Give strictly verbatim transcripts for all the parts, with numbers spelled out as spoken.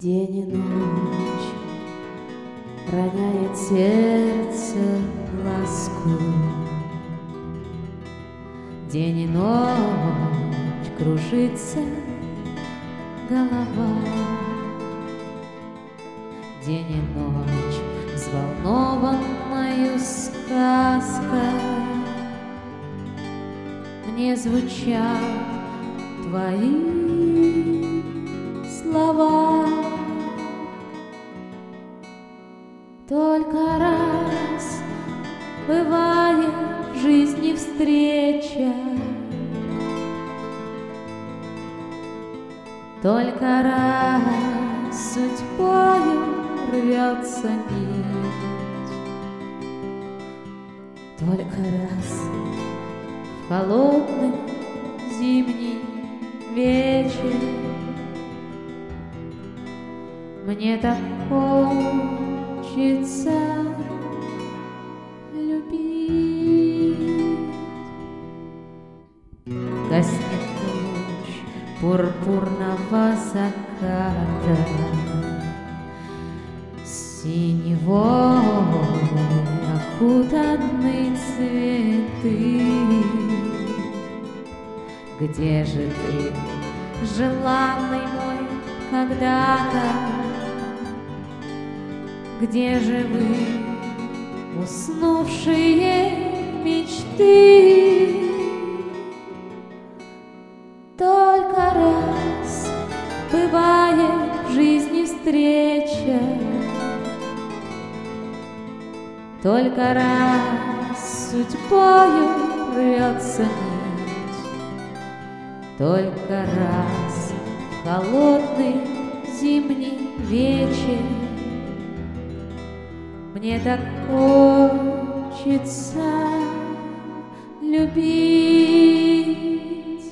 День и ночь роняет сердце ласку. День и ночь кружится голова. День и ночь взволнованною сказкой мне звучат твои слова. Только раз бывает в жизни встреча, только раз судьбою рвется нить, только раз в холодный зимний вечер мне так хочется любить. Гаснет луч пурпурного заката, синевой окутаны цветы. Где же ты, желанный мой когда-то? Где же вы, уснувшие мечты? Только раз бывает в жизни встреча, только раз судьбою рвется нить, только раз в холодный зимний вечер мне так хочется любить.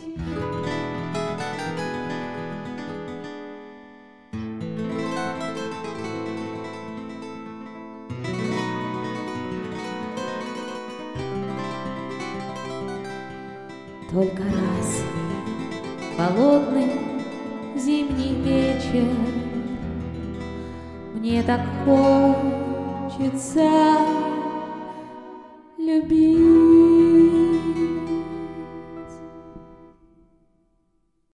Только раз холодный зимний вечер мне так хочется любить.